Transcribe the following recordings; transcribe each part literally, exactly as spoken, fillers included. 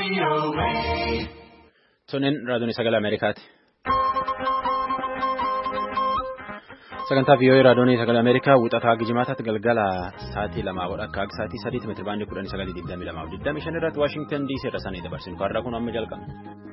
Sunin raadiyoon sagalee Ameerikaati. Sagantaa vii'oo'ee raadiyoon sagalee Ameerikaa wixataa Gijimaataatti galgala sa'aatii lamaa wadha akka sa'aatii sadiitti meetira baandii kudhanii sagalii digdamii lamaa fi digdamii shan irratti Waashingtan D C irra sanii dabarsinu. Har'a kun amma jalqaba.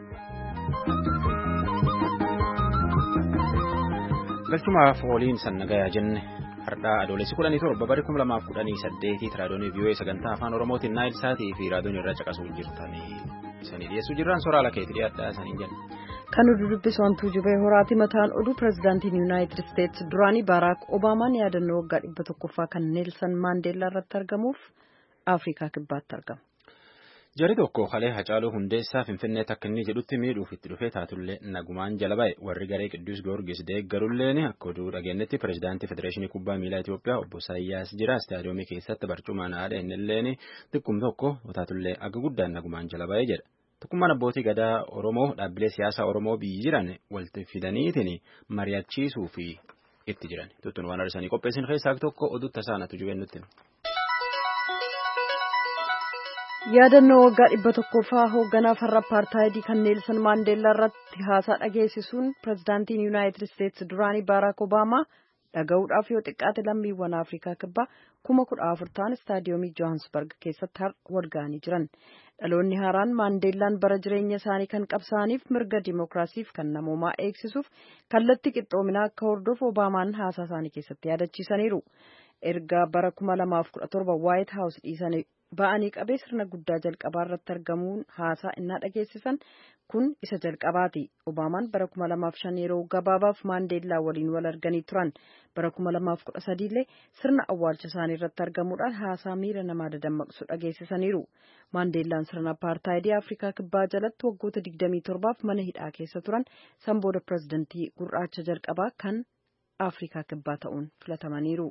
Galchumaaf waliin sannagayaa jenne har'aa adoolessi kudhanii torba bara kuma lamaaf kudhanii saddeetitti raadiyoon vii'oo'ee sagantaa afaan Oromootiin Naayil Saatii fi raadiyoon irra caqasuu jirtanii sanii dhiyeessuu jirran soraala keetti dhiyaadhaa sanii jenna. Kan oduu dubbisantuu jubee horaati mataan oduu pirezidaantiin Yuunaayitid Isteetsi duraanii Baaraak Obaamaan yaadannoo waggaa dhibba tokkoffaa kan Neelsan Maandeellaa irratti argamuuf Afrikaa kibbaatti argama. Jari tokko halee Hacaaluu Hundeessaa Finfinneetti akka inni jedhutti miidhuuf itti dhufee taatullee nagumaan jala ba'e warri garee Qidduus Goorgis deeggarulleen akka oduu dhageenyetti pirezidaantii Federeeshinii Kubbaa Miilaa Itoophiyaa obbo Isaayyaas jira istaadiyoomii keessatti barcumaan haadha innilleen xiqqum tokko taatullee akka guddaan nagumaan jala ba'e jedha. Tokkummaan abbootii gadaa Oromoo dhaabbilee siyaasaa Oromoo biyyi jiran walitti fidaniitiin mari'achiisuu fi itti jiran. Tuttuun waan arsanii qopheessin keessaa tokko oduu tasaanatu jubennutti. Yaadannoo waggaa dhibba tokkoffaa hoogganaa farra apartaayidii kan Neelsan Maandeellaa irratti haasaa dhageessisuun pirezidaantiin Yuunaayitid Isteetsi duraanii Baaraak Obaamaa dhaga'uudhaaf yoo xiqqaate lammiiwwan Afrikaa kibbaa kuma kudha afur ta'an istaadiyoomii Johannesburg keessatti wal ga'anii jiran. Dhaloonni haaraan Maandeellaan bara jireenya isaanii kan qabsaa'aniif mirga dimookiraasiif kan namoomaa eegsisuuf kallattii qixxoominaa akka hordofu Obaamaan haasaa isaanii keessatti yaadachiisaniiru. Erga bara kuma lamaaf kudha torba Waayit Haawus dhiisanii ba'anii qabee sirna guddaa jalqabaa irratti argamuun haasaa innaa dhageessisan kun isa jalqabaati. Obaamaan bara kuma lamaaf shan yeroo gabaabaaf Maandeellaa waliin wal arganii turan. Bara kuma lamaaf kudha sadiillee sirna awwaalcha isaanii irratti argamuudhaan haasaa miira namaa dadammaqsu dhageessisaniiru. Maandeellaan sirna apartaayidii Afrikaa kibbaa jalatti waggoota digdamii torbaaf mana hidhaa keessa turan san booda pirezidantii gurraacha jalqabaa kan Afrikaa kibbaa ta'uun filatamaniiru.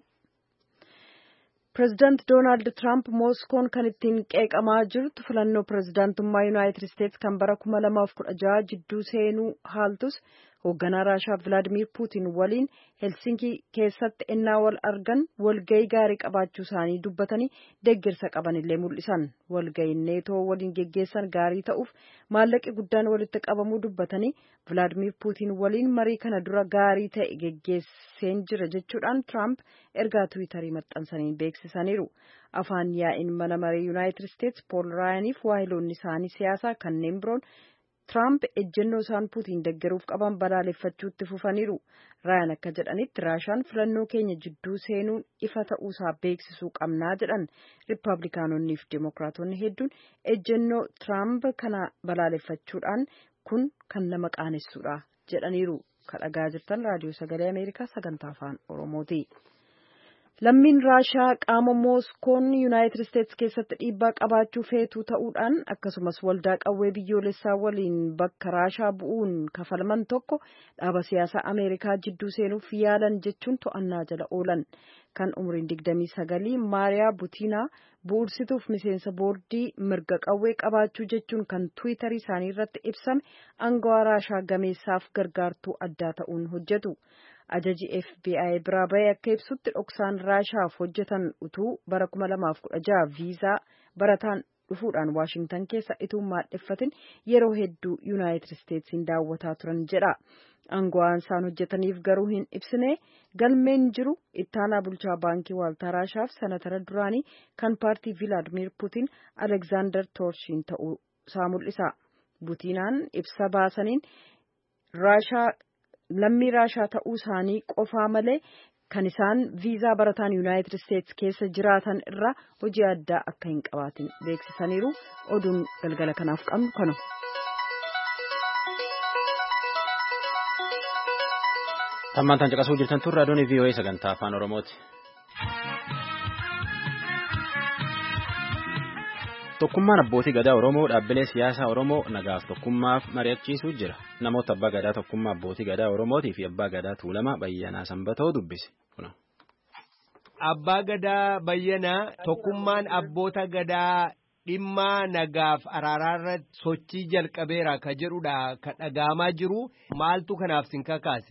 Pireezidaant Doonaald Tiraamp Mooskoon kan ittiin qeeqamaa jirtu filannoo pireezidaantummaa Yuunaayitid Isteetsi kan bara kuma lamaaf kudha jaha jidduu seenuu haaltus hoogganaa Raashaa Vilaadimiir Puutiin waliin Helsinkii keessatti ennaa wal argan walgayii gaarii qabaachuu isaanii dubbatanii deeggarsa qabanillee mul'isan. Walgayiin neetoo waliin geggeessan gaarii ta'uuf maallaqi guddaan walitti qabamuu dubbatanii Vilaadimiir Puutiin waliin marii kana dura gaarii ta'e geggeesseen jira jechuudhaan Tiraamp ergaa Tiwiitarii maxxansaniin beeksisaniiru. Afaan yaa'iin mana marii Yuunaayitid Isteetsi Pool Raayaniif waahiloonni isaanii siyaasaa kanneen biroon Tiraamp ejjennoo isaan Puutiin deeggaruuf qaban balaaleffachuutti fufaniiru. Raayan akka jedhanitti Raashaan filannoo keenya jidduu seenuun ifa ta'uusaa beeksisuu qabnaa jedhan. Riippaabilikaanonnii fi Dimookiraatonni hedduun ejjennoo Tiraamp kana balaaleffachuudhaan kun kan nama qaanessuudha jedhaniiru. Kan dhagaa jirtan raadiyoo sagalee Ameerikaa sagantaa afaan Oromooti. Lammiin Raashaa qaama Mooskoon Yuunaayitid Isteetsi keessatti dhiibbaa qabaachuu feetuu ta'uudhaan akkasumas waldaa qawwee biyyoolessaa waliin bakka Raashaa bu'uun kafalman tokko dhaaba siyaasaa Ameerikaa jidduu seenuuf yaalan jechuun to'annaa jala oolan. Kan umriin digdamii sagalii Maariyaa Butiinaa bu'uursituuf miseensa boordii mirga qawwee qabaachuu jechuun kan Tiwiitarii isaanii irratti ibsame aangawaa Raashaa gameessaaf gargaartuu addaa ta'uun hojjetu. Ajaji F B I biraa bahee akka ibsutti dhoksaan Raashaaf hojjetan utuu bara kuma lamaaf kudha jaha viizaa barataan dhufuudhaan Waashingtan keessa ituu maadheffatin yeroo hedduu Yuunaayitid Isteetsiin daawwataa turan jedha. Aangawaan isaan hojjetaniif garuu hin ibsine galmeen jiru ittaanaa bulchaa baankii waaltaa Raashaaf senatara duraanii kan paartii Vilaadimiir Puutiin Aleksaandar Toorshiin ta'uu isaa mul'isa. Butiinaan ibsa baasaniin Raashaa lammii Raashaa ta'uu isaanii qofaa malee kan isaan viizaa barataan Yuunaayitid Isteetsi keessa jiraatan irraa hojii addaa akka hin qabaatin beeksisaniiru. Oduun galgala kanaaf qabnu kana. Tammaan caqasuu jirtan turre raadiyoon vii'oo'ee sagantaa afaan Oromooti. Tokkummaan abbootii gadaa Oromoo dhaabbilee siyaasaa Oromoo nagaaf tokkummaaf mari'achiisuu jira. Namoota abbaa gadaa tokkummaa abbootii gadaa Oromootii fi abbaa gadaa Tuulamaa Bayyanaa Sanbatoo dubbise. Abbaa gadaa Bayyanaa tokkummaan abboota gadaa dhimma nagaaf araaraarratti sochii jalqabeera ka jedhudha ka dhagaamaa jiru maaltu kanaaf sin kakaase?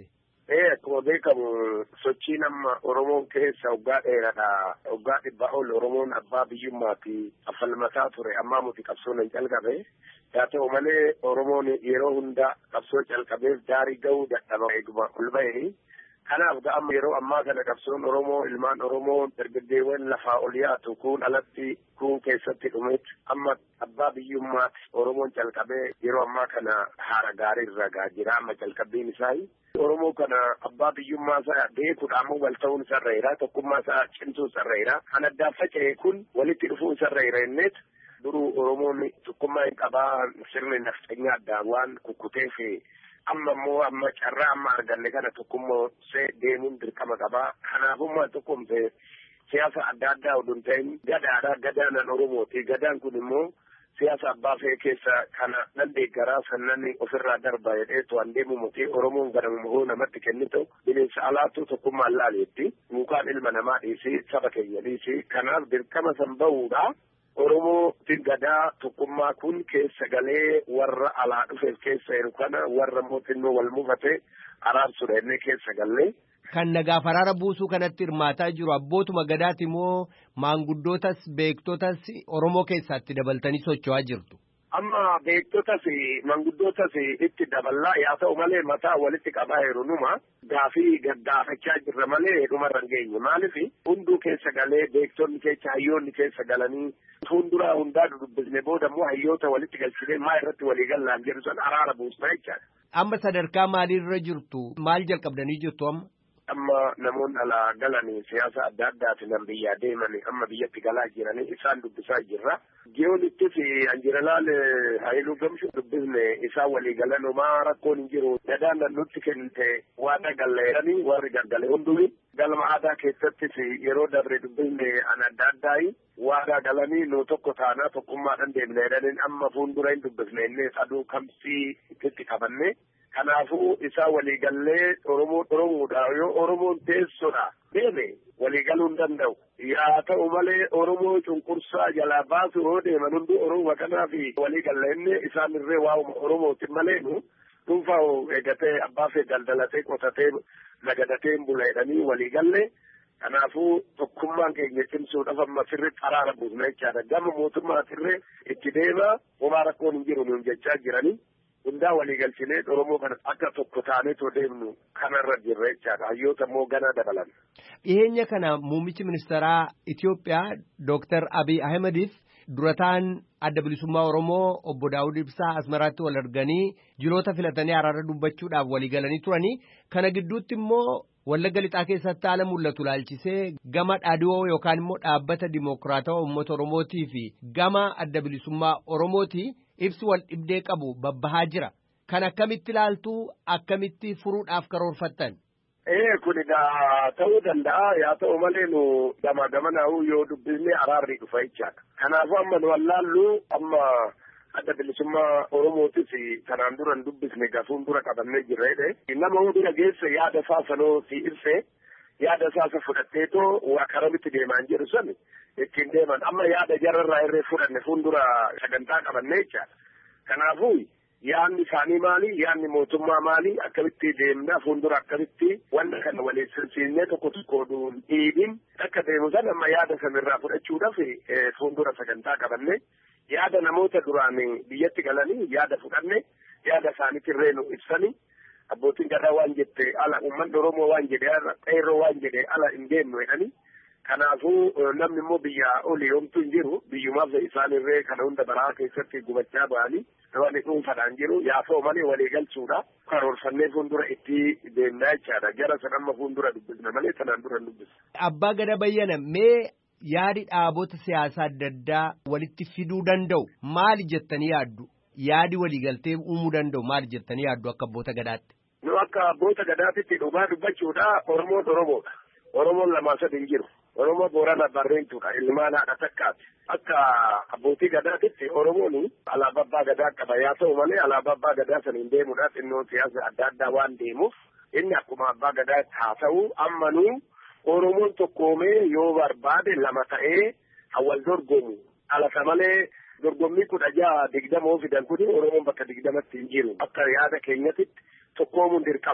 Ee akkuma beekamu sochii nama Oromoon keessa waggaa dheeraadha. Waggaa dhibbaa ol Oromoon abbaa biyyummaa fi affalmataa ture ammaa muti qabsoon hin calqabe. Haa ta'u malee Oromoon yeroo hunda qabsoo calqabeef daarii ga'uu dadhaba eeguma ol bahee. Kanaaf ga'amma yeroo ammaa kana qabsoon Oromoo ilmaan Oromoo dargaggeewwan lafaa ol yaatu kun alatti kun keessatti dhumeet amma abbaa biyyummaatti Oromoon calqabee yeroo ammaa kana haara gaarii irra gaa jira amma calqabbiin isaa. Oromoo kana abbaa biyyummaa isaa beekuudhaan wal ta'uun isarreera tokkummaa isaa cimsuu isarreera kan addaan faca'e kun walitti dhufuu isarreera innet duruu Oromoon tokkummaa hin qabaa sirni nafxanyaa addaan waan kukkuteef amma immoo amma carraa amma arganne kana tokkummaa see deemuun dirqama qabaa kanaafummaa tokkumte siyaasa adda addaa oduun ta'in gadaadha gadaanan Oromooti gadaan kun immoo siyaasa abbaa fee keessa kana nan deeggaraa sannan ofirraa darba jedhee to'an deemu muti Oromoon gadamumoo namatti kennitu bineensa alaattuu tokkummaan laaleetti mukaan ilma namaa dhiisi saba keenya dhiisi kanaaf dirqama san bahuudha. Oromoo gadaa tokkummaa kun keessa galee warra alaa dhufeef keessa jiru kana warra mootinnoo wal mufate araarsuudha inni keessa galee. Kan nagaa faraara buusuu kanatti hirmaataa jiru abbootuma gadaati moo maanguddootas beektotas Oromoo keessaatti dabaltanii socho'aa jirtu? Amma beektotas manguddootas itti daballaa yaa ta'u malee mataa walitti qabaa jiru numa gaafii gaggaafachaa jirra malee dhumarra hin geenye maaliif hunduu keessa galee beektonni keessa hayyoonni keessa galanii fuulduraa hundaa dudubbisne booda immoo hayyoota walitti galchine maa irratti walii gallaan jedhu san araara buusna jechaadha. Amma sadarkaa maaliirra jirtu maal jalqabdanii jirtu amma? Amma namoonni alaa galanii siyaasa adda addaatiin nan biyyaa deemanii amma biyyatti galaa jiranii isaan dubbisaa jirra. Giyoonittis anjiralaal Haayiluu Gamshuu dubbisne isaan walii galan homaa rakkoon hin jiru. Gadaan nutti kennite waan galleeranii warri gargale hundumi. Galma aadaa keessattis yeroo dabre dubbisne an adda addaayi waadaa galanii nu tokko taanaa tokkummaadhaan deemne jedhaniin amma fuuldura hin dubbisne inni aduu kamsii itti qabanne. Kanaafuu isaa waliigallee Oromoo Oromoodha yoo Oromoon teessoodha deeme waliigaluu hin danda'u. Yaa ta'u malee Oromoo cunqursaa jalaa baasu yoo deeman hundi Oromoo kanaaf waliigallee inni isaan irree waa'uma Oromootiin malee nu dhuunfaa eegatee abbaa fee daldalatee qotatee nagadatee bula jedhanii waliigallee. Kanaafuu tokkummaan keenya cimsuudhaaf amma sirriitti araara buusna jechaadha. Gama mootummaatirree itti deema homaa rakkoon hin jiru nuun jechaa jiranii. Hundaa waliigalchinee Oromoo kana akka tokko taaneetoo deemnu kanarra jirra jechaadha. Hayyoota immoo ganaa dabalan. Dhiyeenya kana muummichi ministeeraa Itoophiyaa Dooktar Abiy Ahimadiif durataan adda bilisummaa Oromoo obbo Daawud Ibsaa Asmaraatti wal arganii jiloota filatanii araara dubbachuudhaaf waliigalanii turanii kana gidduutti immoo Wallagga Lixaa keessatti haala mul'atu laalchisee gama dhaadhiyoo yookaan immoo dhaabbata Dimookiraatawaa Uummata Oromootii fi gama adda bilisummaa Oromootii ibsi wal dhibdee qabu babbahaa jira. Kan akkamitti ilaaltuu akkamitti furuudhaaf karoorfattan? Ee kun egaa ta'uu danda'a yaa ta'u malee nu gama gamanaa'uu yoo dubbisnee araarri dhufa jechaadha. Kanaafuu amma nu wallaallu amma adda bilisummaa Oromootis kanaan dura hin dubbisne gafuun dura qabannee jirra jedhe. Nama hundina geesse yaada isaa sanoo si ibse yaada isaa isa fudhatteetoo waa karamitti deemaan jedhu san ittiin deeman amma yaada jararraa irree fudhanne fuuldura sagantaa qabannee jechaadha. Kanaafuu yaanni isaanii maali yaanni mootummaa maali akkamitti deemna fuuldura akkamitti wanta kana waliin sirsiisnee tokko tokko dhiibin akka deemu san amma yaada sanirraa fudhachuudhaaf fuuldura sagantaa qabannee yaada namoota duraan biyyatti galanii yaada fudhanne yaada isaaniitirree nu ibsanii abbootiin gadaa waan jette ala uummanni Oromoo waan jedhe qeerroo waan jedhe ala hin deemnu jedhanii. Kanaafuu namni immoo biyya olii homtuu hin jiru biyyumaaf isaanirree kana hunda baraa keessatti gubachaa ba'anii namni dhuunfaadhaan jiru yaafa'u malee walii galchuudha karoorfannee fuuldura itti deemnaa jechaadha. Jara san amma fuuldura dubbisna malee sanaan dura hin dubbisna. Abbaa Gadaa Bayyana mee yaadi dhaabota siyaasaa adda addaa walitti fiduu danda'u maali jettanii yaaddu? Yaadi waliigaltee uumuu danda'u maali jettanii yaaddu akka abboota gadaatti? Nu akka abboota gadaatitti dhugaa dubbachuudha Oromoon Oromoodha. Oromoon lamaa sadi hin jiru. Oromoo Boorana Barreentuudha ilmaan haadha takkaati. Akka abbootii gadaatitti Oromoon alaabaa abbaa gadaa qaba yaa ta'u malee alaabaa abbaa gadaa sana hin deemuudhaaf xinnoo siyaasa adda addaa waan deemuuf inni akkuma abbaa gadaa haa ta'u ammanuu Oromoon tokkoomee yoo barbaade lama ta'ee hawal dorgomu alaka malee dorgommii kudha jaha digdama oo fidan kuni Oromoon bakka digdamatti hin jiru akka yaada keenyatti tokkoomuun dirqama.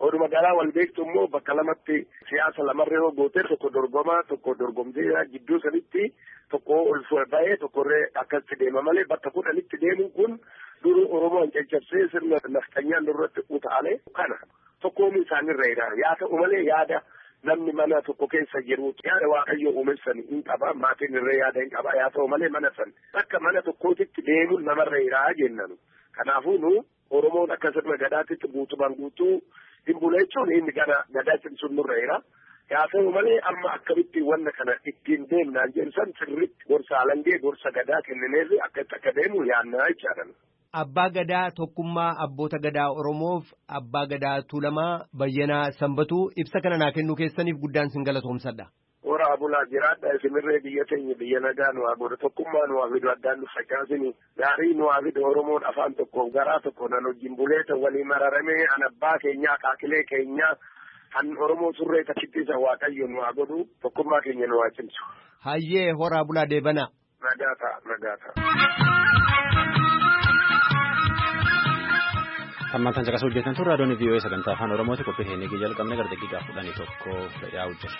Oduma garaa wal beektu immoo bakka lamatti siyaasa lamarree yoo goote tokko dorgomaa tokko dorgomtee jidduu sanitti tokko ol ba'ee tokkorree akkasitti deema malee bakka kudhanitti deemuun kun duru Oromoon caccabsee sirna nafxanyaan irratti utaalee kana tokkoomii isaanirra jedha yaa ta'u malee yaada namni mana tokko keessa jiru yaada waaqayyo uumeessan hin qaba maatiin irree yaada hin qaba yaa ta'u malee mana san akka mana tokkootitti deemuun namarra jedha jennanu kanaafuu nu Oromoon akka sirna gadaatitti guutumaan guutuu hin bula jechuun inni gara gadaatiin sun nurra jedha yaa ta'u malee amma akkamitti wanna kana ittiin deemnaan jensan sirriitti gorsa alangee gorsa gadaa kennineerri akkatti akka deemu yaannaa jechaadha. Abbaa Gadaa tokkummaa abboota gadaa Oromoof Abbaa Gadaa Tuulamaa Bayyanaa Sanbatuu ibsa kana naa kennuu keessaniif guddaan sin galatoomsadha. Horaa bulaa jiraadha isinirree biyya teenya biyya nagaa nu abooda tokkummaa nu hafidu addaan nu facaasini gaarii nu hafidu Oromoon afaan tokko garaa tokko nan wajjin buleeta walii mararamee an abbaa keenyaa kaakilee keenyaa kan Oromoo surree takkittisa waaqayyo nu agodhu tokkummaa keenya nu cimsu. Hayyee horaa bulaa deebana. Nagaa ta'a nagaa ta'a. Hammaan caqasuu hojjetan turre raadiyoon V O A sagantaa afaan Oromooti qophii heenii jalqabne gara daqiiqaa kudhanii tokko yaa'u jira.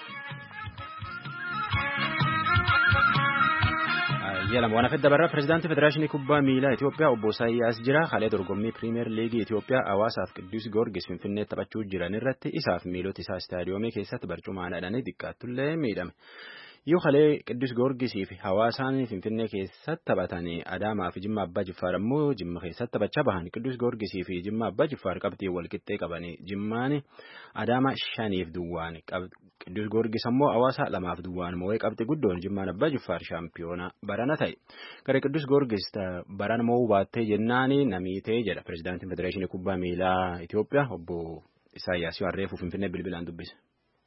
Yaalama waan afedda barraa pirezidaantii Federaashinii Kubbaa Miilaa Itoophiyaa obbo Isaayyaas jira. Haalee dorgommii Piriimiyer Liigii Itoophiyaa Hawaasaaf Qiddus Goorgis Finfinnee taphachuu jiran irratti isaaf miilota isaa istaadiyoomii keessatti barcumaan hidhanii xiqqaattullee miidhame. Yoo halee Qiddus Goorgisii fi Hawaasaan Finfinnee keessatti taphatanii Adaamaa fi Jimma Abbaa Jiffaar immoo Jimma keessatti taphachaa bahan Qiddus Goorgisii fi Jimma Abbaa Jiffaar qabxii wal qixxee qabanii Jimmaan Adaamaa shaniif duwwaan Qiddus Goorgis immoo Hawaasaa lamaaf duwwaan moo'ee qabxii guddoon Jimmaan Abbaa Jiffaar shaampiyoona barana ta'e. Gara Qiddus Goorgis barana moo'uu baattee jennaani namiitee jedha pirezidaantiin Federeeshinii Kubbaa Miilaa Itoophiyaa obbo Isaayyaas Harreefuu Finfinnee bilbilaan dubbise.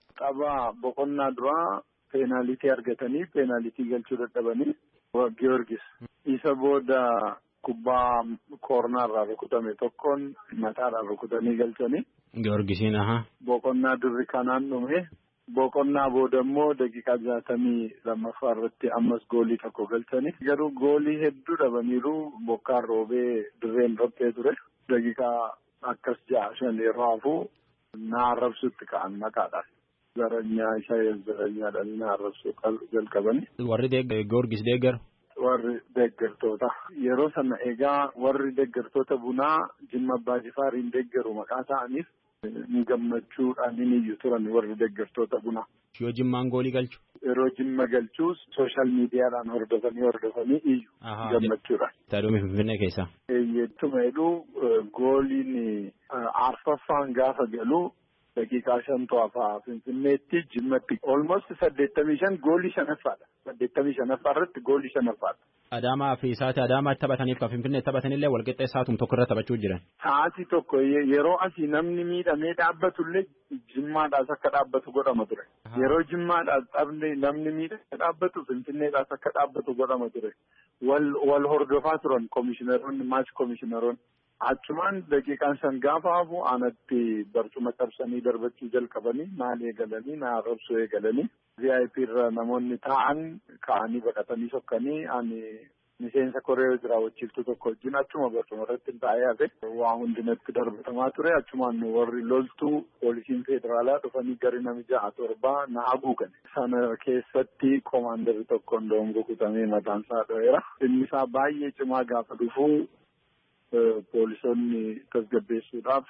Tapha boqonnaa duraa peenaalitii argatanii peenaalitii galchuu dadhabanii Giyoorgis isa booda kubbaa koornaarraa rukutame tokkoon mataadhaan rukutanii galchanii. Giyoorgisiin aha. Boqonnaa durri kanaan dhume boqonnaa booda immoo daqiiqaa jaatamii lammaffaa irratti ammas goolii tokko galchanii garuu goolii hedduu dhabaniiru bokkaan roobee dirreen robbee ture daqiiqaa akkas ja'a shan yeroo hafuu na arrabsutti ka'an maqaadhaan. Zaranyaa isaa zaranyaadhaan na arrabsuu jalqabani. Warri Goorgis deeggaru. Warri deeggartoota yeroo sana egaa warri deeggartoota bunaa Jimma Abbaa Jifaariin deeggaru maqaa ta'aniif ni gammachuudhaan ni iyyu turan warri deeggartoota bunaa. Yoo Jimmaan goolii galchu. Yeroo Jimma galchuus sooshaal miidiyaadhaan hordofanii hordofanii iyyu gammachuudhaan. Istaadiyoomii Finfinnee keessa. Eeyyatuma jedhu gooliin arfaffaan gaafa galu. Daqiiqaa shan to'afaa Finfinneetti Jimmatti almost saddeettamii shan goolii shanaffaadha. Saddeettamii shanaffaa irratti goolii shanaffaadha. Adaamaa fi Saati Adaamaatti taphataniif kan Finfinnee taphatanillee walqixxee saatum tokko irra taphachuu jiran. Sa'aatii tokko yeroo asii namni miidhamee dhaabbatullee Jimmaadhaas akka dhaabbatu godhama ture. Yeroo Jimmaadhaas dhabne namni miidhamee dhaabbatu Finfinneedhaas akka dhaabbatu godhama ture. Wal wal hordofaa turan komishineroonni maach komishineroonni. Achumaan daqiiqaan san gaafa hafu anatti barcuma cabsanii darbachuu jalqabanii maal eegalanii na arrabsuu eegalanii V I P irra namoonni taa'an ka'anii baqatanii sokkanii ani miseensa koree jiraawwachiiftuu tokko wajjin achuma barcuma irratti taa'ee hafe waa hundinatti darbatamaa ture achumaan warri loltuu poolisiin federaalaa dhufanii gari nami ja'a torbaa na haguugan sana keessatti koomaandarri tokkoon doongoo kutamee mataan isaa dho'eera inni isaa baay'ee cimaa gaafa dhufuu. Poolisoonni tasgabbeessuudhaaf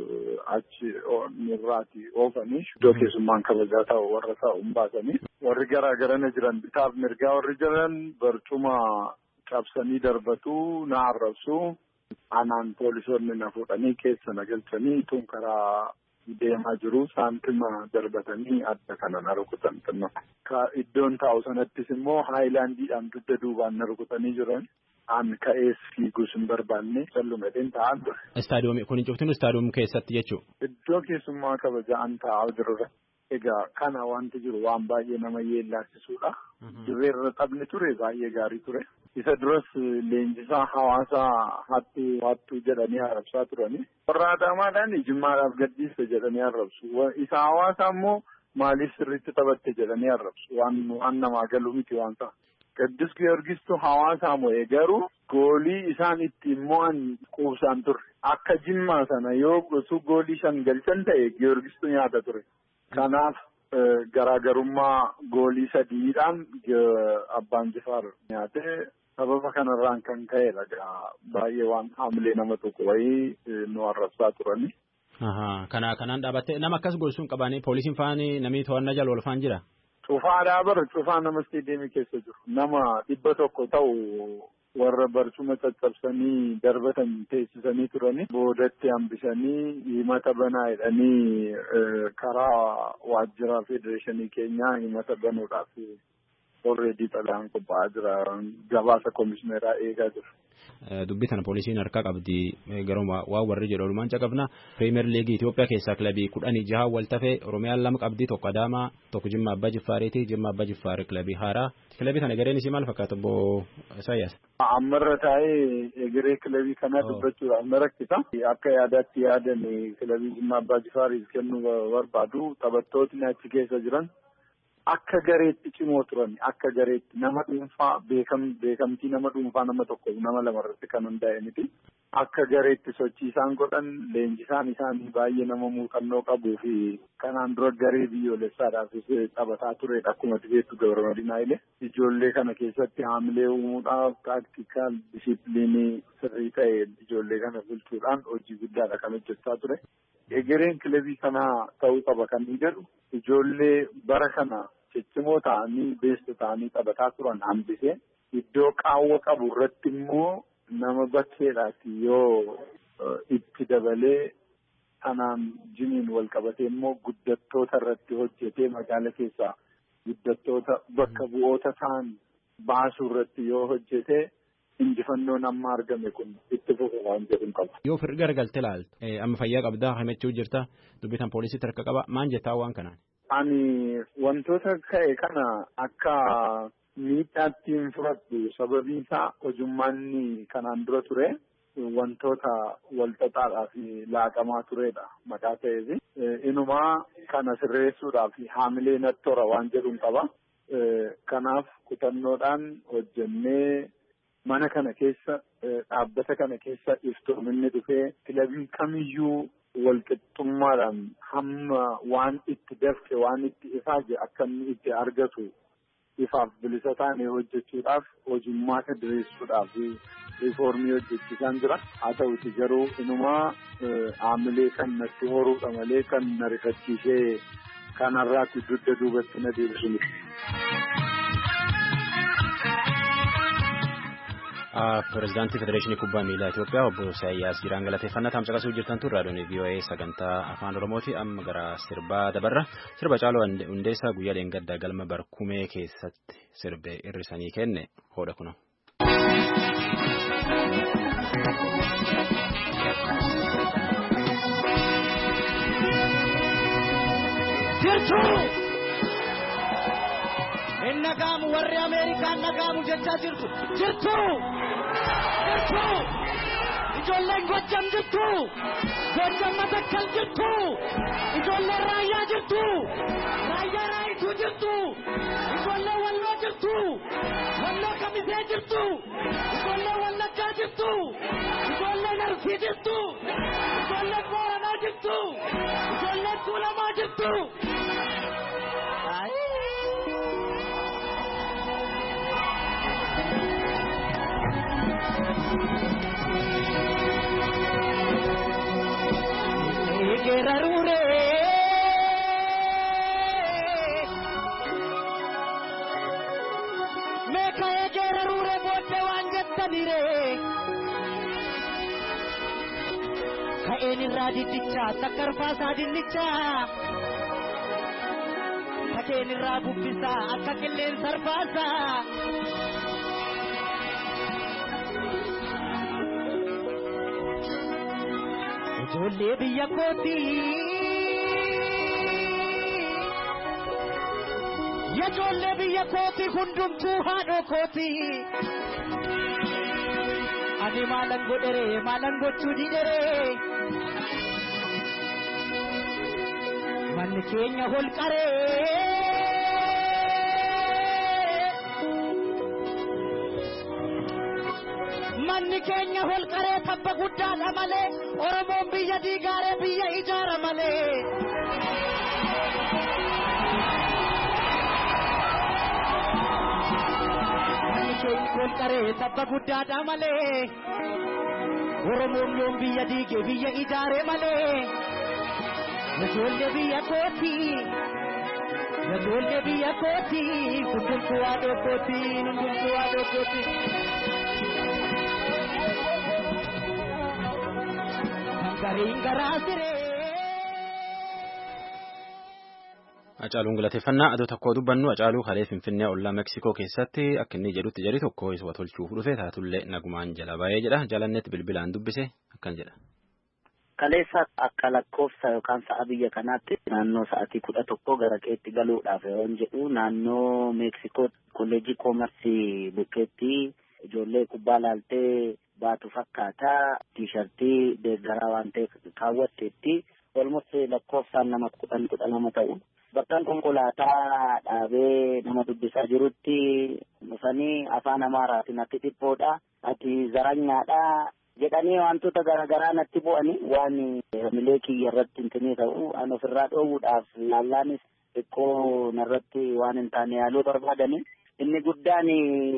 achi nurraati oofanii iddoo keessummaan kabajaa ta'u warra ta'u hin baasanii warri garaa garana jiran bitaaf mirgaa warri jiran barcuma cabsanii darbatu na arrabsu anaan poolisoonni na fuudhanii keessa na galchanii tun karaa deemaa jiru saantima darbatanii adda kana na rukutan xinno. Iddoon taa'u sanattis immoo haayilaandiidhaan dugda duubaan na rukutanii jiran. Aan ka'ees fiiguus hin barbaanne sallume dheen taa'an ture. Istaadiyoomii kun hin cuftin istaadiyoomii keessatti jechuudha. Iddoo keessummaa kabajaan taa'aa jirudha. Egaa kana wanti jiru waan baay'ee nama yeellaasisuudha. Dirreerra taphni ture baay'ee gaarii ture. Isa duras leenjisaa hawaasaa hattuu hattuu jedhanii arrabsaa turani. Warra Adaamaadhaan Jimmaadhaaf gadhiiste jedhanii arrabsu. Isa hawaasaa immoo maaliif sirriitti taphatte jedhanii arrabsu. Waan waan namaa galu miti waan ta'a. Qiddus Giyoorgistu hawaasaa moo'ee garuu goolii isaan ittiin mo'an quubsaan ture. Akka Jimmaa sana yoo gosu goolii shan galchan ta'e Giyoorgistu nyaata ture. Kanaaf garaagarummaa goolii sadiidhaan Abbaan Jifaar nyaate sababa kanarraan kan ka'edha. Baay'ee waan haamilee nama tokko wayii nu arrabsaa turani. Kana kanaan dhaabattee nama akkas gorsuun qabaanii poolisiin faanii namni to'annaa jala oolfaan jira. Cufaadhaa bara cufaa nama isteediyeemii keessa jiru. Nama dhibba tokko ta'u warra barcuma caccabsanii darbatan teessisanii turani. Boodatti hambisanii himata banaa jedhanii karaa waajjira federeeshinii keenyaa himata banuudhaaf already xalayaan qophaa'aa jira. Gabaasa komishineeraa eegaa jiru. Dubbii kana poolisiin harkaa qabdi garuma waan warri jedhu olumaan caqabna. Piriimeer liigii Itoophiyaa keessaa kilabii kudhanii jaha wal tafee Oromiyaan lama qabdi, tokko Adaamaa, tokko Jimma Abbaa Jiffaariiti. Jimma Abbaa Jiffaar kilabii haaraa. Kilabii kana egereen isii maal fakkaata obbo Isaayyaas? Ammarra taa'ee egeree kilabii kanaa dubbachuudhaaf na rakkisa. Akka yaadaatti yaadan kilabii Jimma Abbaa Jiffaariif kennuu barbaadu taphattootni achi keessa jiran akka gareetti cimoo turan akka gareetti nama dhuunfaa beekam beekamtii nama dhuunfaa nama tokko nama lamarratti kan hundaa'e miti. Akka gareetti sochii isaan godhan leenjisaan isaanii baay'ee nama muuxannoo qabuu fi kanaan dura garee biyyoolessaadhaafis taphataa turedha. Akkuma beektu Gabramadiin ile ijoollee kana keessatti haamilee uumuudhaaf taktikaal disipiliinii sirrii ta'e ijoollee kana bulchuudhaan hojii guddaadha kan hojjechaa ture. Egereen kilabii kanaa ta'uu qaba kan inni jedhu ijoollee bara kana ciccimoo ta'anii beestu ta'anii taphataa turan hambisee iddoo qaawwa qabu irratti immoo nama bakkeedhaati yoo itti dabalee kanaan jiniin wal qabatee immoo guddattoota irratti hojjetee magaala keessaa guddattoota bakka bu'oota ta'an baasuu irratti yoo hojjetee injifannoon amma argame kun itti fufu waan jedhu qaba. Yoo firri garagaltee ilaaltu amma fayyaa qabdaa himachuu jirta dubbitan poolisiitti harka qaba maal jettaa waan kanaan? Ani wantoota ka'e kana akka miidhaatti hin fudhadhu sababiin isaa hojummaanni kanaan dura ture wantoota walxaxaadhaa fi laaqamaa turedha maqaa ta'eef inumaa kana sirreessuudhaa fi haamilee natti tora waan jedhuun qaba. Kanaaf kutannoodhaan hojjennee mana kana keessa dhaabbata kana keessa iftoominni dhufee kilabiin kamiyyuu walqixxummaadhaan hamma waan itti dafke waan itti ifaaje akka inni itti argatu ifaaf bilisa taane hojjechuudhaaf hojummaa ka diriirsuudhaaf riifoormii hojjechiisaan jira. Haa ta'uti garuu inumaa haamilee kan natti horuudha malee kan na rifachiisee kanarraatti dugda duubatti na deebisu miti. Pireezidaantii Federeeshinii Kubbaa Miilaa Itoophiyaa obbo Isaayyaas Jiraan galateeffannaa tamsaqasuu jirtan tun raadiyoon V O A sagantaa afaan Oromooti. Amma gara sirbaa dabarra. Sirba Caaloo Hundeessaa guyyaa dheengaddaa galma Barkumee keessatti sirbe hir'isanii kenne hoodha kuno. Nagaamu warri Ameerikaan nagaamu jechaa jirtu jirtu jirtu ijoolleen Gojjam jirtu Gojjam Matakkal jirtu ijoolleen Raayyaa jirtu Raayyaa Raayituu jirtu ijoolleen Walloo jirtu Walloo Kamisee jirtu ijoolleen Wallaggaa jirtu ijoolleen Arsii jirtu ijoolleen Booranaa jirtu ijoolleen Tuulamaa jirtu. Gerarure meka gerarure bote wangattanire kaeni raditicha takarfasa dinnicha kaeni rabubbisa akka killeen sarfasa ijoollee biyya kooti ijoollee biyya kooti hundumtuu haadhoo kooti ani maalan godhere maalan gochuu didhere manni keenya holqaree Uummanni keenya holqaree tabba guddaadha malee Oromoon biyya diigaaree biyya ijaara malee. Holqaree tabba guddaadha malee Oromoon yoom biyya diigee biyya ijaare malee. Ijoollee biyya kooti ijoollee biyya kooti hundumtuu haadha kooti hundumtuu haadha kooti. Gariin garaa siree. Hacaaluun galateeffannaa adoo tokkoo dubbannu Hacaaluu kalee Finfinnee ollaa Meksikoo keessatti akka inni jedhutti jedhi tokko isa tolchuuf dhufe taatullee nagumaan jala ba'ee jedha. Jaalannetti bilbilaan dubbise akkan jedha. Kaleessa akka lakkoofsa yookaan sa'a biyya kanaatti naannoo sa'atii kudha tokko gara qeetti galuudhaaf yoon jedhu naannoo Meksikoo kolleejii koomarsii bukkeetti ijoollee kubbaa laaltee baatu fakkaataa tiishartii deeggaraa waan ta'e kaawwatteetti olmus lakkoofsaan nama kudhan kudha lama ta'u. Bakka konkolaataa dhaabee nama dubbisaa jirutti dhufanii afaan Amaaraatiin natti dhiphoodha ati zaranyaadha jedhanii wantoota garaagaraa natti bu'anii waan milee kiyya irratti hintinii ta'u an ofirraa dhoowwuudhaaf laallaanis xiqqoo narratti waan hin taane yaaluu barbaadanii inni guddaan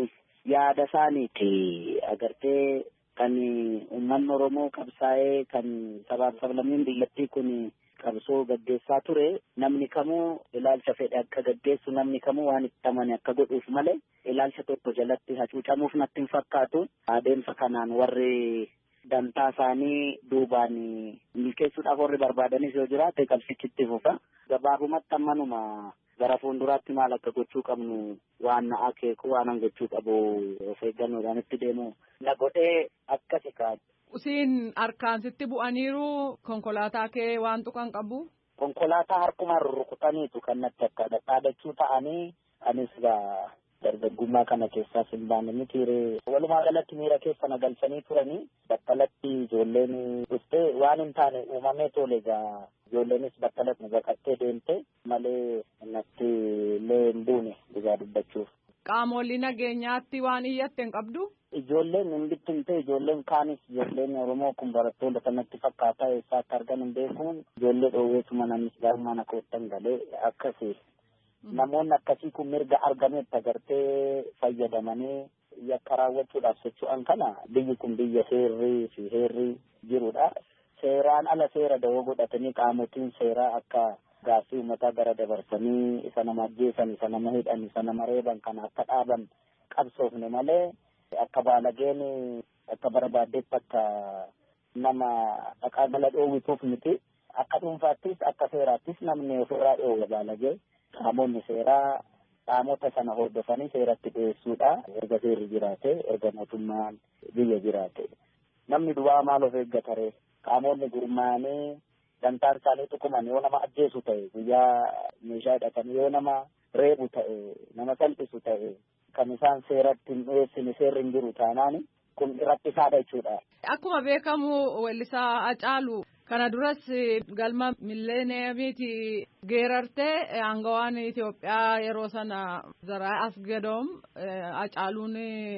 yaada isaaniiti agartee kan uummanni Oromoo qabsaa'ee kan sabaaf sablammiin biyyattii kun qabsoo gaggeessaa ture namni kamuu ilaalcha fedhe akka gaggeessu namni kamuu waan itti amane akka godhuuf malee ilaalcha tokko jalatti hacuucamuuf natti hin fakkaatu. Adeemsa kanaan warri dantaa isaanii duubaan milkeessuudhaaf warri barbaadanis yoo jiraate qabsichitti fufa. Gabaabumatti ammanuma gara fuulduraatti maal akka gochuu qabnu waan na akeeku waan gochuu qabu of eeggannoodhaan itti deemu na godhee akkasi kaa'e. Usiin harkaan sitti bu'aniiru konkolaataa kee waan tuqan qabu? Konkolaataa harkumaan rurrukutaniitu kan natti akka dhaadachuu ta'anii anis gaa dargaggummaa kana keessaa hin baane mitiiree walumaa galatti miira keessa na galchanii turanii battalatti ijoolleen dhuftee waan hin taane uumamee tole egaa ijoolleenis battalatti baqattee deemte malee natti illee hin buune dhugaa dubbachuuf. Qaamolli nageenyaatti waan iyyatte hin qabdu? Ijoolleen hin bittimte ijoolleen kaanis ijoolleen Oromoo kun barattoota kanatti fakkaataa eessaatti argan hin beekuun ijoollee dhoowweetuma namnis gaarummaa na koottan galee akkasii. Namoonni akkasii kun mirga argametti agartee fayyadamanii yakka raawwachuudhaaf socho'an kana biyyi kun biyya seerrii fi heerrii jirudha. Seeraan ala seera dawoo godhatanii qaamotiin seeraa akka gaaffii uummataa gara dabarsanii isa nama ajjeesan isa nama hidhan isa nama reeban kana akka dhaaban qabsoofne malee akka baalageen akka barbaaddetti akka nama dhaqaa gala dhoowwituuf miti. Akka dhuunfaattis akka seeraattis namni ofirraa dhoowwa baalagee. Qaamonni seeraa qaamota sana hordofanii seeratti dhiyeessuudha. Erga seerri jiraate, erga mootummaan biyya jiraate. Namni duwwaa maal of eeggatare? Qaamonni gurmaa'anii dantaan isaanii tuquman yoo nama ajjeesu ta'e, guyyaa meeshaa hidhatanii yoo nama reebu ta'e, nama salphisu ta'e, kan isaan seeratti hin dhiyeessine seerri hin jiru taanaan kun rakkisaadha jechuudha. Akkuma beekamu weellisaa Hacaaluu. Kana duras galma milleeniyamiiti geerartee aangawaan Itoophiyaa yeroo sana Zaraa Asgadoom Hacaaluun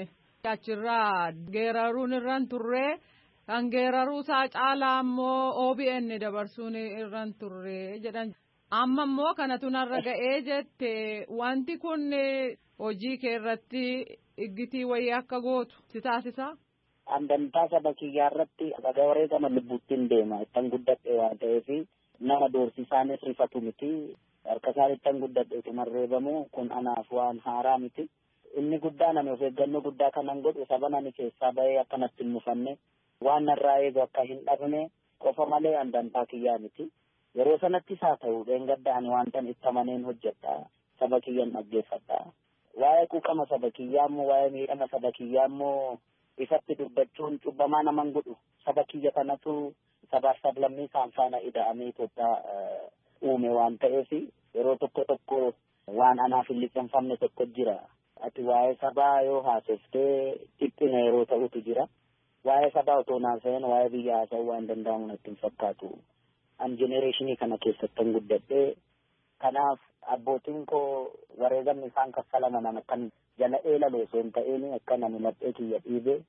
achirraa geeraruun irraan turre kan geeraruusaa caalaa ammoo O B N dabarsuun irraan turre jedhan. Amma immoo kanatu narra ga'ee jette wanti kun hojii kee irratti iggitii wayii akka gootu si taasisa? Andantaa saba kiyyaa irratti dhagaa wareegama lubbuuttiin deema ittan guddadhe waan ta'eef nama doorsisaanis rifatu miti harka isaan ittan guddadheetu marreebamu kun anaaf waan haaraa miti inni guddaa nami of eeggannoo guddaa kanan godhu saba nani keessaa bahee akkanatti hin mufanne waan narraa eegu akka hin dhabne qofa malee andantaa kiyyaa miti yeroo sanattis haa ta'u dheengadda ani waantan itti amaneen hojjedha saba kiyyan dhaggeeffadha waa'ee quuqama saba kiyyaa immoo waa'ee miidhama saba kiyyaa immoo ifatti dubbachuun cubbamaa naman godhu saba kiyya kanatu sabaaf sablammii isaan faana ida'amee Itoophiyaa uume waan ta'eef yeroo tokko tokko waan anaaf hin liqeeffamne tokko jira. Ati waa'ee sabaa yoo haasoftee dhiphina yeroo ta'utu jira. Waa'ee sabaa otoo naasa'een waa'ee biyya haasa'uu waan danda'amu natti hin fakkaatu. An jenereeshinii kana keessattan guddadhee kanaaf abbootiin koo wareegamni isaan kaffalaman akkan jala eelaloo osoo hin ta'een akka nami laphee kiyya dhiibee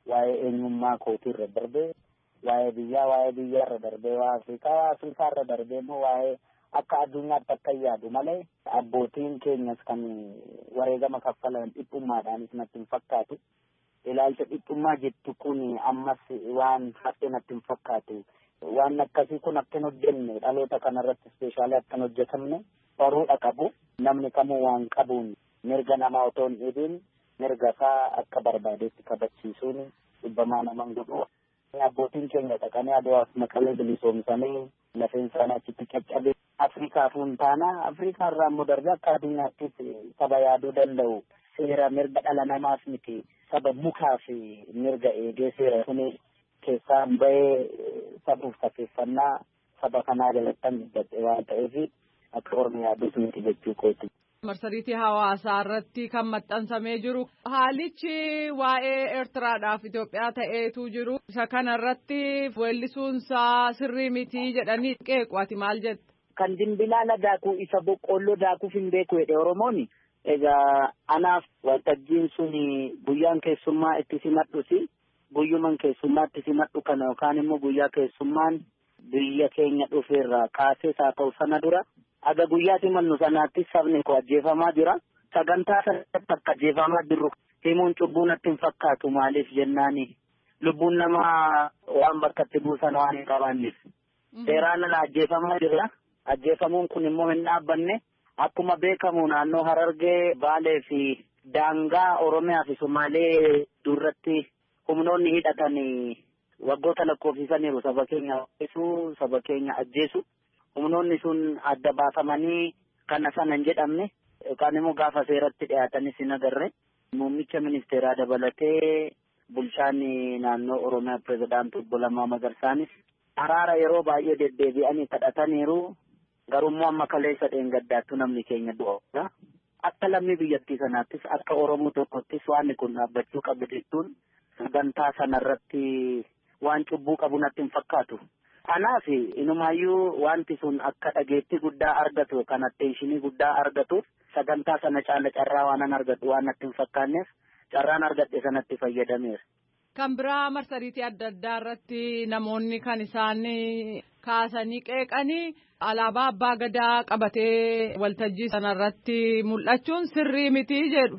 waa'ee eenyummaa kootii irra darbee waa'ee biyyaa waa'ee biyya irra darbee waa Afrikaa Afrikaa irra darbee immoo waa'ee akka addunyaatti akka yaadu malee abbootiin keenyas kan wareegama kaffalan dhiphummaadhaanis natti hin fakkaatu. Ilaalcha dhiphummaa jettu kun ammas waan hafe natti hin fakkaatu. Waan akkasii kun akka hin hojjenne dhaloota kanarratti ispeeshaalii akka hin hojjetamne baruudha qabu. Namni kamuu waan qabuun mirga namaa otoo hin dhibiin mirga isaa akka barbaadetti kabachiisuun dhibbamaa naman godhu. Abbootiin keenya dhaqanii Adwaaf Maqalee bilisoomsanii lafeen isaanii achitti caccabe. Afrikaaf hin taana Afrikaa irraa immoo darbee akka addunyaattis saba yaaduu danda'u seera mirga dhala namaas miti saba mukaa fi mirga eegee seera suni keessaa bahee sabuuf fakkeeffannaa saba kanaa jalattan dubbadhe waan ta'eef akka ormi yaadus miti jechuu kooti. Marsariitii hawaasaa irratti kan maxxansamee jiru haalichi waa'ee Eertiraadhaaf Itoophiyaa ta'eetu jiru isa kana irratti weellisuunsaa sirrii miti jedhanii qeequ ati maal jette? Kan dimbilaala daakuu isa boqqolloo daakuuf hin beeku jedhe Oromooni. Egaa anaaf waltajjiin sun guyyaan keessummaa itti simadhusi guyyuman keessummaa itti simadhu kana yookaan immoo guyyaa keessummaan biyya keenya dhufeerraa kaasee haa ta'u sana dura aga guyyaa simannu sanaatti sabni koo ajjeefamaa jira. Sagantaa sanatti akka ajjeefamaa jirru himuun cubbuu natti hin fakkaatu maaliif jennaani lubbuun namaa waan bakkatti buusan waan hin qabaanneef. Seeraan ala ajjeefamaa jira. Ajjeefamuun kun immoo hin dhaabbanne akkuma beekamu naannoo Harargee Baalee fi daangaa Oromiyaa fi Somaalee duratti humnoonni hidhatan waggoota lakkoofsisaniiru saba keenya ajjeesuu saba keenya ajjeesu humnoonni sun adda baafamanii kana sana hin jedhamne yookaan immoo gaafa seeratti dhiyaatanis hin agarre muummicha ministeeraa dabalatee bulchaan naannoo Oromiyaa pirezidaantii obbo Lammaa Magarsaanis araara yeroo baay'ee deddeebi'anii kadhataniiru. Garummaa amma kaleessa dheengaddaattu namni keenya du'a. Akka lammii biyyattii sanaattis akka Oromoo tokkottis waan kun dhaabbachuu qabu jechuun sagantaa sanarratti waan cubbuu qabu natti hin fakkaatu. Kanaaf inumaayyuu wanti sun akka dhageettii guddaa argatu kan atteenshinii guddaa argatu sagantaa sana caala carraa waan argatu waan natti hin fakkaanneef carraan argadhe sanatti fayyadameera. Kan biraa marsariitii adda addaa irratti namoonni kan isaan kaasanii qeeqanii alaabaa abbaa gadaa qabatee waltajjii sanarratti mul'achuun sirrii miti jedhu.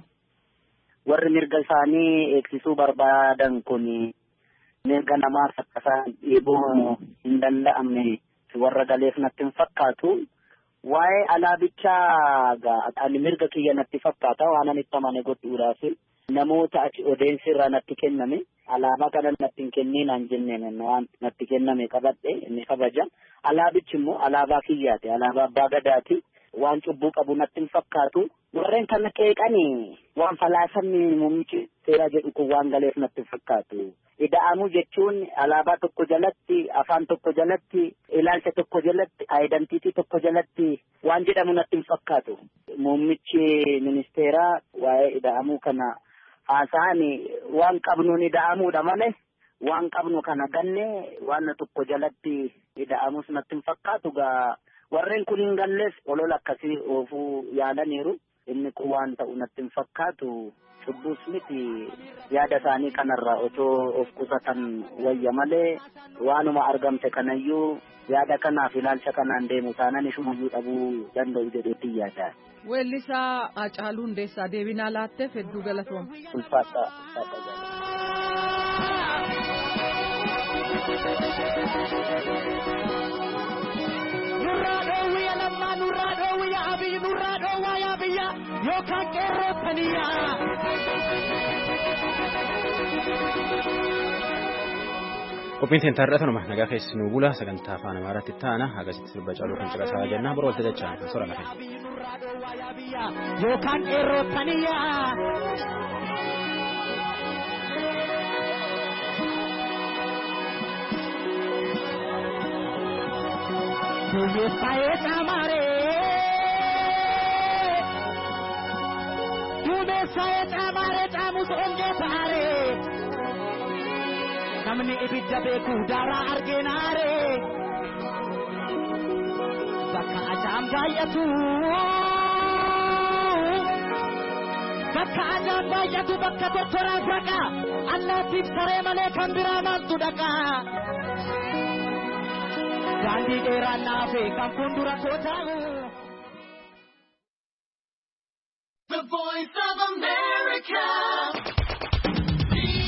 Warri mirga isaanii eegsisuu barbaadan kun mirga namaaf akka isaan dhiibuu hin danda'amne warra galeef natti hin fakkaatu. Waa'ee alaabichaa ani mirga kiyya natti fakkaata waan ani itti amane godhuudhaaf namoota achi odeessi irraa natti kenname alaabaa kana natti hin kenninaan jenneen waan natti kenname qabadhe inni kabaja. Alaabichi immoo alaabaa kiyyaati alaabaa abbaa gadaati waan cubbuu qabu natti hin fakkaatu. Warreen kana qeeqanii waan falaasamni muummichi seeraa jedhu kun waan galeef natti hin fakkaatu. Ida'amuu jechuun alaabaa tokko jalatti afaan tokko jalatti ilaalcha tokko jalatti aayidantiitii tokko jalatti waan jedhamu natti hin fakkaatu. Muummichi ministeeraa waa'ee ida'amuu kana haasa'ani waan qabnuun ida'amuudha malee waan qabnu kana ganne waan tokko jalatti ida'amus natti hin fakkaatu. Gaa warreen kun hin gallees olola akkasii oofuu yaalaniiru inni kun waan ta'u natti hin fakkaatu. Cubbuus miti yaada isaanii kanarraa otoo of qusatan wayya malee waanuma argamte kanayyuu yaada kanaaf ilaalcha kanaan deemu taanaan ishumayyuu dhabuu danda'u jedheetti yaada. Weellisaa Haacaaluu Hundeessaa deebinaa laatteef hedduu galatooma. Ulfaata. Nurraa dhoowwiya lammaa nurraa dhoowwiya abiyyi nurraa dhoowwaa yaa biyya yookaan qeerrootaniyaa. Qophiin teenya tanuma nagaa keessi nu bula sagantaa afaan Amaaraatti taana agasitti sirba Haacaaluu kan caqasaa jennaa bor walta jechaan kan soora lafa. Yookaan qeerrootaniyaa. Tumesaye chamare, tumesaye chamare chamus onge pare. Namni ibidda beeku dara arginare. Bakka ajaam baay'atu. bakka anyaan baay'atu bakka tokkoraaf raqa allaattiif saree malee kan biraa maaltu dhaqa daandii dheeraan naafe kan fuuldura koo taa'u